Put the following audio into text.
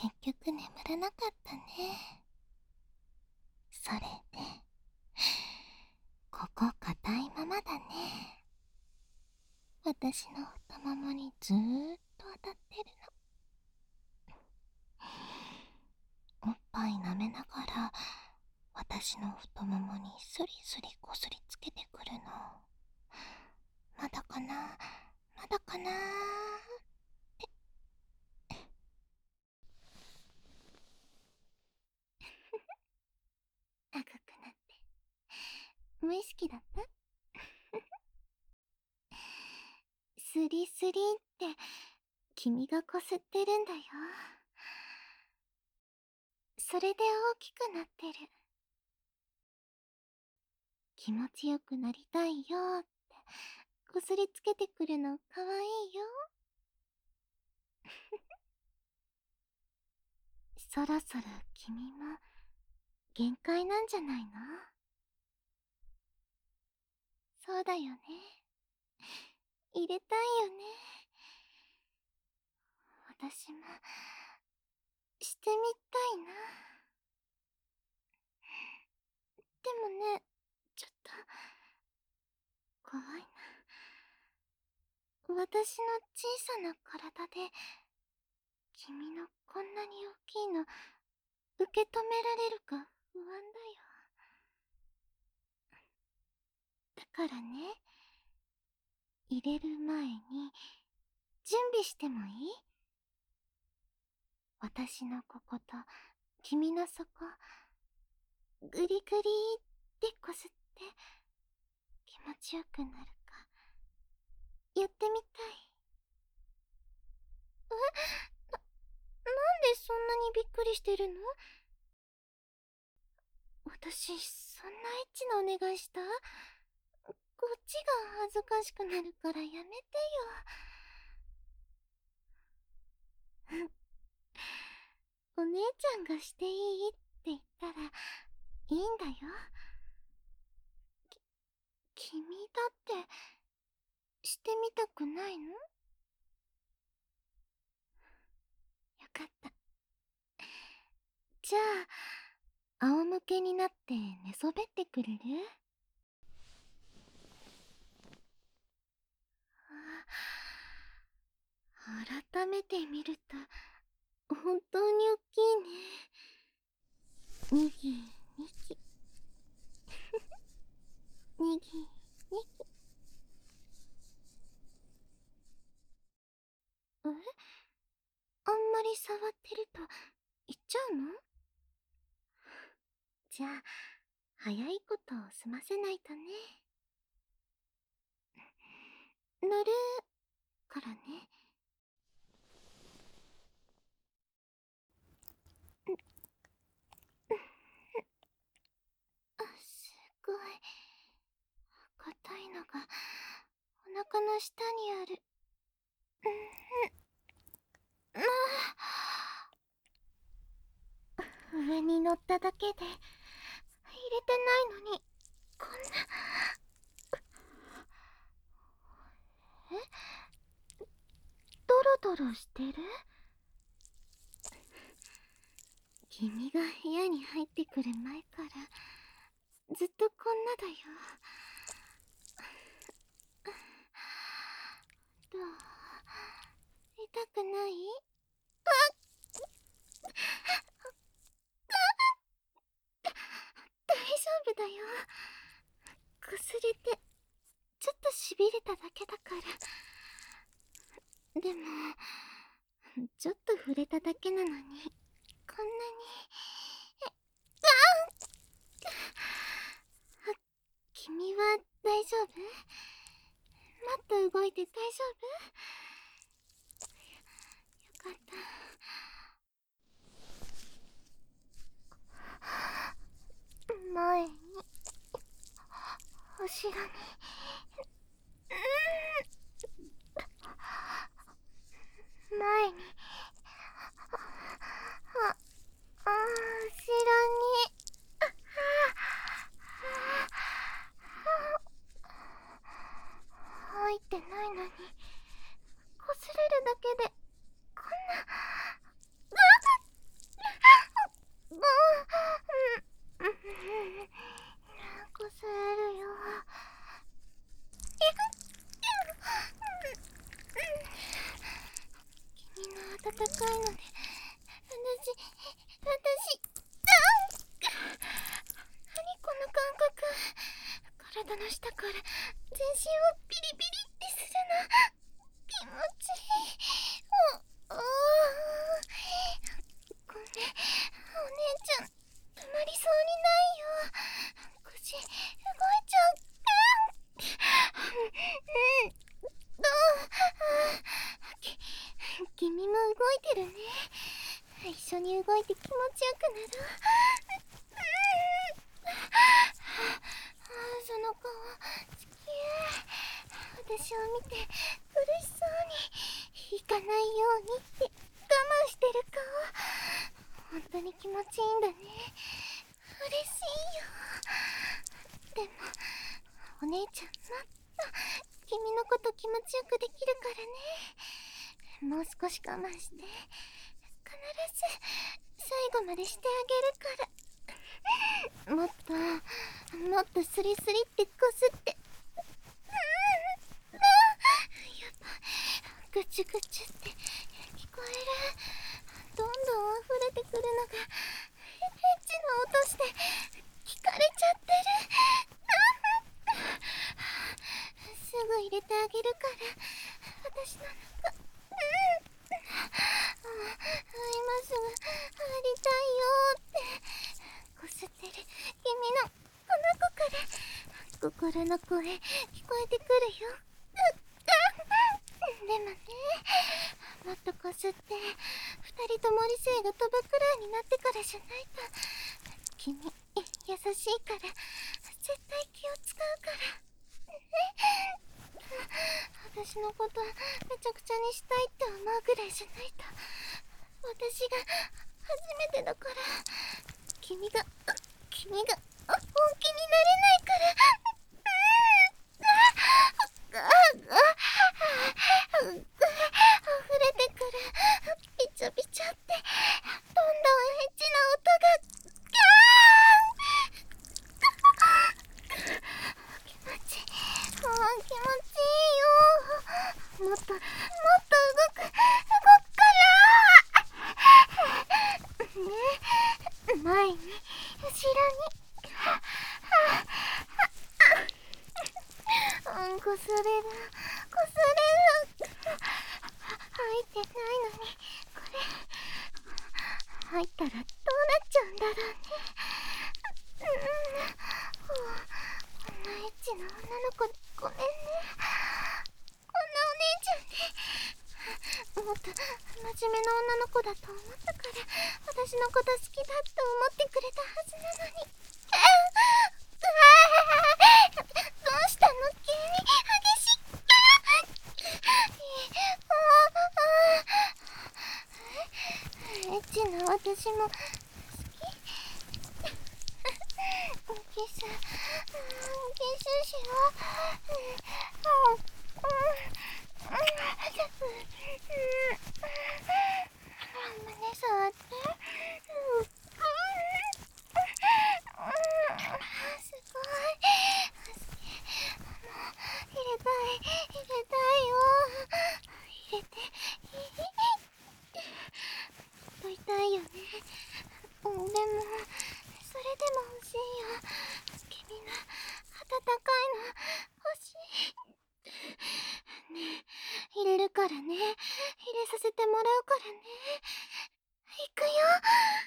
結局眠らなかったね。それで、ここ硬いままだね。私の太ももにずーっと当たってるの。おっぱい舐めながら、私の太ももにスリスリこすりつけてくるの。まだかな、まだかなー。赤くなって。無意識だった？スリスリって君がこすってるんだよ。それで大きくなってる。気持ちよくなりたいよってこすりつけてくるのかわいいよ。そろそろ君も限界なんじゃないの？そうだよね。入れたいよね。私もしてみたいな。でもね、ちょっと怖いな。私の小さな体で君のこんなに大きいの受け止められるか不安だよ。だからね、入れる前に準備してもいい？私のここと君のそこグリグリってこすって気持ちよくなるかやってみたい。なんでそんなにびっくりしてるの？私そんなエッチなお願いした？こっちが恥ずかしくなるからやめてよ。お姉ちゃんがしていいって言ったらいいんだよ。君だってしてみたくないの？よかった。じゃあ仰向けになって寝そべってくれる？改めて見ると本当に大きいね。にぎにぎにぎにぎ。え、あんまり触ってると言っちゃうの？じゃあ早いことを済ませないとね。乗るからね。すごい硬いのがお腹の下にある。上に乗っただけで入れてないのにこんな。ドロドロしてる？君が部屋に入ってくる前からずっとこんなだよ。どう？痛くない？大丈夫だよ。こすれてちょっとしびれただけだから。でもちょっと触れただけなのにこんなに。君は大丈夫？もっと動いて大丈夫？よかった。前に後ろに。前に後ろに。入ってないのにこすれるだけでこんな。 下から全身をビリビリってするの。気持ちいい。おごめん、お姉ちゃん、止まりそうにないよ。腰動いちゃう。き君も動いてるね。一緒に動いて気持ちよくなる。その顔好き。私を見て苦しそうに、引かないようにって我慢してる顔、本当に気持ちいいんだね。嬉しいよ。でもお姉ちゃん、もっと君のこと気持ちよくできるからね。もう少し我慢して、必ず最後までしてあげるから。もっともっとスリスリってこすって。やっぱぐちゅぐちゅって聞こえる。どんどん溢れてくるのがエッチな音して聞かれちゃってる。すぐ入れてあげるから、私の中。今すぐ入りたいよってこすってる君のこの子から心の声聞こえてくるよ。でもね、もっとこすって二人とも理性が飛ぶくらいになってからじゃないと。君優しいから絶対気を使うから。私のことめちゃくちゃにしたいって思うぐらいじゃないと。私が初めてだから。君が本気になれないから。溢れてくるビチャビチャってどんどんエッチな音が。気持ちいい。気持ちいいよ。もっと動くからね。前に後ろに。こすれる入ってないのに、これ入ったらどうなっちゃうんだろうね。こんなエッチな女の子でごめんね。こんなお姉ちゃんで。もっと真面目な女の子だと思ったから、私のこと好きだって思ってくれたはずなのに。どうしたの急に激しい。エッチな私も好き。キスしよう。胸触って。すごい。入れたいよ。入れてと痛いよね。でもそれでも欲しいよ。君の温かいの欲しいね。入れるからね。入れさせてもらうからね。いくよ。